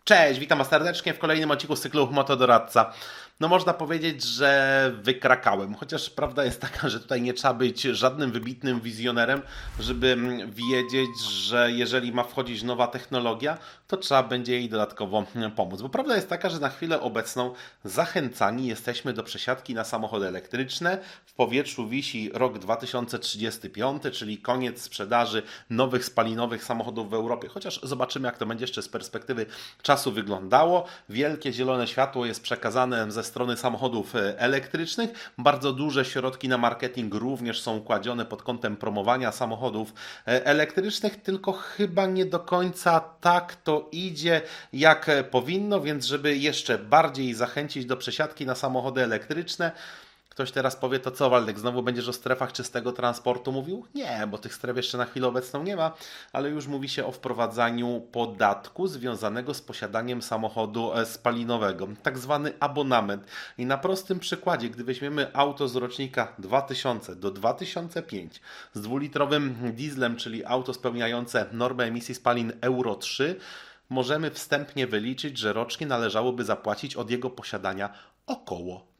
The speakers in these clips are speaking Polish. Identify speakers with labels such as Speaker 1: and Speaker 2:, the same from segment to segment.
Speaker 1: Cześć, witam Was serdecznie w kolejnym odcinku z cyklu Motodoradca. No można powiedzieć, że wykrakałem, chociaż prawda jest taka, że tutaj nie trzeba być żadnym wybitnym wizjonerem, żeby wiedzieć, że jeżeli ma wchodzić nowa technologia, to trzeba będzie jej dodatkowo pomóc. Bo prawda jest taka, że na chwilę obecną zachęcani jesteśmy do przesiadki na samochody elektryczne. W powietrzu wisi rok 2035, czyli koniec sprzedaży nowych spalinowych samochodów w Europie, chociaż zobaczymy, jak to będzie jeszcze z perspektywy czasu wyglądało. Wielkie zielone światło jest przekazane ze strony samochodów elektrycznych. Bardzo duże środki na marketing również są kładzione pod kątem promowania samochodów elektrycznych, tylko chyba nie do końca tak to idzie, jak powinno, więc żeby jeszcze bardziej zachęcić do przesiadki na samochody elektryczne. Ktoś teraz powie, to co, Waldek, znowu będziesz o strefach czystego transportu mówił? Nie, bo tych stref jeszcze na chwilę obecną nie ma, ale już mówi się o wprowadzaniu podatku związanego z posiadaniem samochodu spalinowego, tak zwany abonament. I na prostym przykładzie, gdy weźmiemy auto z rocznika 2000 do 2005 z dwulitrowym dieslem, czyli auto spełniające normę emisji spalin Euro 3, możemy wstępnie wyliczyć, że rocznie należałoby zapłacić od jego posiadania około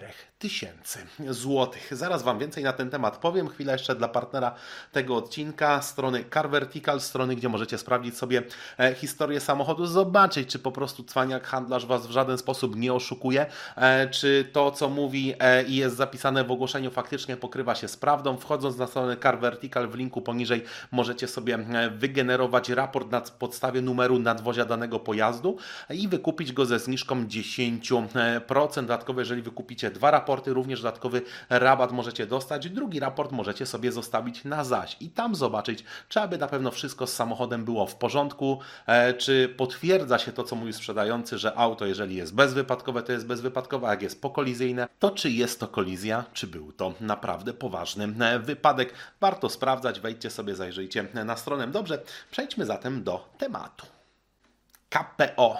Speaker 1: 4000 złotych. Zaraz Wam więcej na ten temat powiem. Chwilę jeszcze dla partnera tego odcinka, strony Car Vertical, strony, gdzie możecie sprawdzić sobie historię samochodu, zobaczyć, czy po prostu cwaniak handlarz Was w żaden sposób nie oszukuje, czy to, co mówi i jest zapisane w ogłoszeniu, faktycznie pokrywa się z prawdą. Wchodząc na stronę Car Vertical, w linku poniżej możecie sobie wygenerować raport na podstawie numeru nadwozia danego pojazdu i wykupić go ze zniżką 10%. Dodatkowo, jeżeli wykupicie 2 raporty, również dodatkowy rabat możecie dostać. Drugi raport możecie sobie zostawić na zaś i tam zobaczyć, czy aby na pewno wszystko z samochodem było w porządku, czy potwierdza się to, co mówi sprzedający, że auto, jeżeli jest bezwypadkowe, to jest bezwypadkowe, a jak jest pokolizyjne, to czy jest to kolizja, czy był to naprawdę poważny wypadek. Warto sprawdzać, wejdźcie sobie, zajrzyjcie na stronę. Dobrze, przejdźmy zatem do tematu. KPO.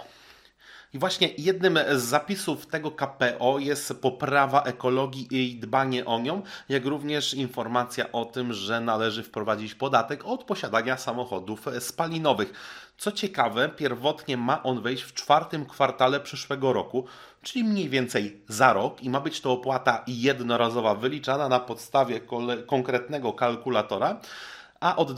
Speaker 1: I właśnie jednym z zapisów tego KPO jest poprawa ekologii i dbanie o nią, jak również informacja o tym, że należy wprowadzić podatek od posiadania samochodów spalinowych. Co ciekawe, pierwotnie ma on wejść w 4. kwartale przyszłego roku, czyli mniej więcej za rok i ma być to opłata jednorazowa wyliczana na podstawie konkretnego kalkulatora, a od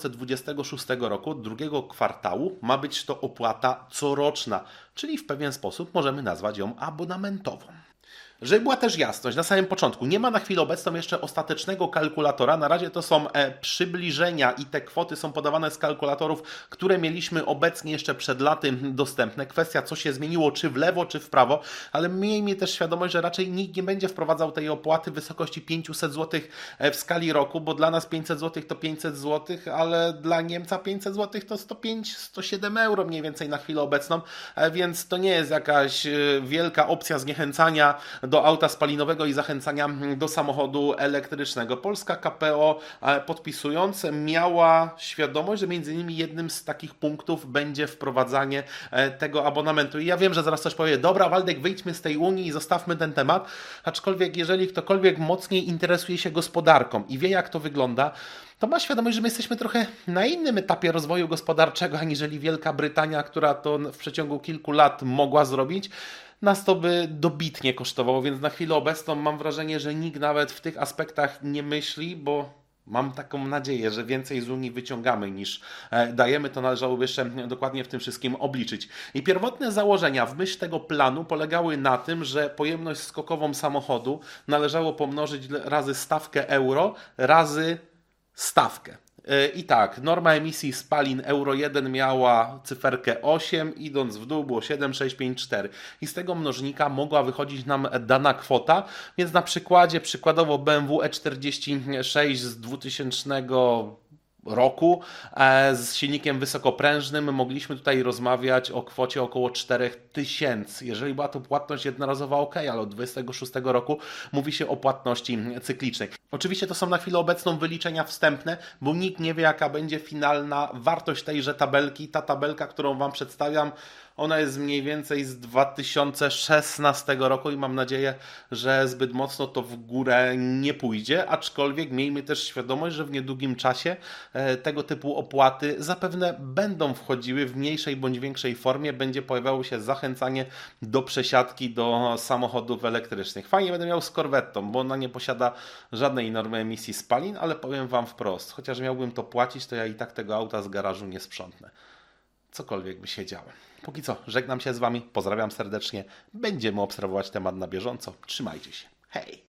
Speaker 1: 2026 roku, od 2. kwartału, ma być to opłata coroczna, czyli w pewien sposób możemy nazwać ją abonamentową. Żeby była też jasność, na samym początku nie ma na chwilę obecną jeszcze ostatecznego kalkulatora. Na razie to są przybliżenia i te kwoty są podawane z kalkulatorów, które mieliśmy obecnie jeszcze przed laty dostępne. Kwestia, co się zmieniło, czy w lewo, czy w prawo, ale miejmy też świadomość, że raczej nikt nie będzie wprowadzał tej opłaty w wysokości 500 zł w skali roku, bo dla nas 500 zł to 500 zł, ale dla Niemca 500 zł to 105-107 euro mniej więcej na chwilę obecną, więc to nie jest jakaś wielka opcja zniechęcania do auta spalinowego i zachęcania do samochodu elektrycznego. Polska KPO, podpisując, miała świadomość, że między innymi jednym z takich punktów będzie wprowadzanie tego abonamentu. I ja wiem, że zaraz coś powie, dobra Waldek, wyjdźmy z tej Unii i zostawmy ten temat, aczkolwiek jeżeli ktokolwiek mocniej interesuje się gospodarką i wie, jak to wygląda, to ma świadomość, że my jesteśmy trochę na innym etapie rozwoju gospodarczego, aniżeli Wielka Brytania, która to w przeciągu kilku lat mogła zrobić. Nas to by dobitnie kosztowało, więc na chwilę obecną mam wrażenie, że nikt nawet w tych aspektach nie myśli, bo mam taką nadzieję, że więcej z Unii wyciągamy niż dajemy, to należałoby jeszcze dokładnie w tym wszystkim obliczyć. I pierwotne założenia w myśl tego planu polegały na tym, że pojemność skokową samochodu należało pomnożyć razy stawkę euro, razy stawkę. I tak, norma emisji spalin Euro 1 miała cyferkę 8, idąc w dół było 7, 6, 5, 4. I z tego mnożnika mogła wychodzić nam dana kwota, więc na przykładowo BMW E46 z 2000 roku z silnikiem wysokoprężnym mogliśmy tutaj rozmawiać o kwocie około 4000. Jeżeli była to płatność jednorazowa, ok, ale od 26 roku mówi się o płatności cyklicznej. Oczywiście to są na chwilę obecną wyliczenia wstępne, bo nikt nie wie, jaka będzie finalna wartość tejże tabelki. Ta tabelka, którą Wam przedstawiam, ona jest mniej więcej z 2016 roku i mam nadzieję, że zbyt mocno to w górę nie pójdzie, aczkolwiek miejmy też świadomość, że w niedługim czasie tego typu opłaty zapewne będą wchodziły w mniejszej bądź większej formie, będzie pojawiało się zachęcanie do przesiadki do samochodów elektrycznych. Fajnie będę miał z Corvettą, bo ona nie posiada żadnej normy emisji spalin, ale powiem Wam wprost, chociaż miałbym to płacić, to ja i tak tego auta z garażu nie sprzątnę. Cokolwiek by się działo. Póki co, żegnam się z Wami, pozdrawiam serdecznie, będziemy obserwować temat na bieżąco. Trzymajcie się. Hej!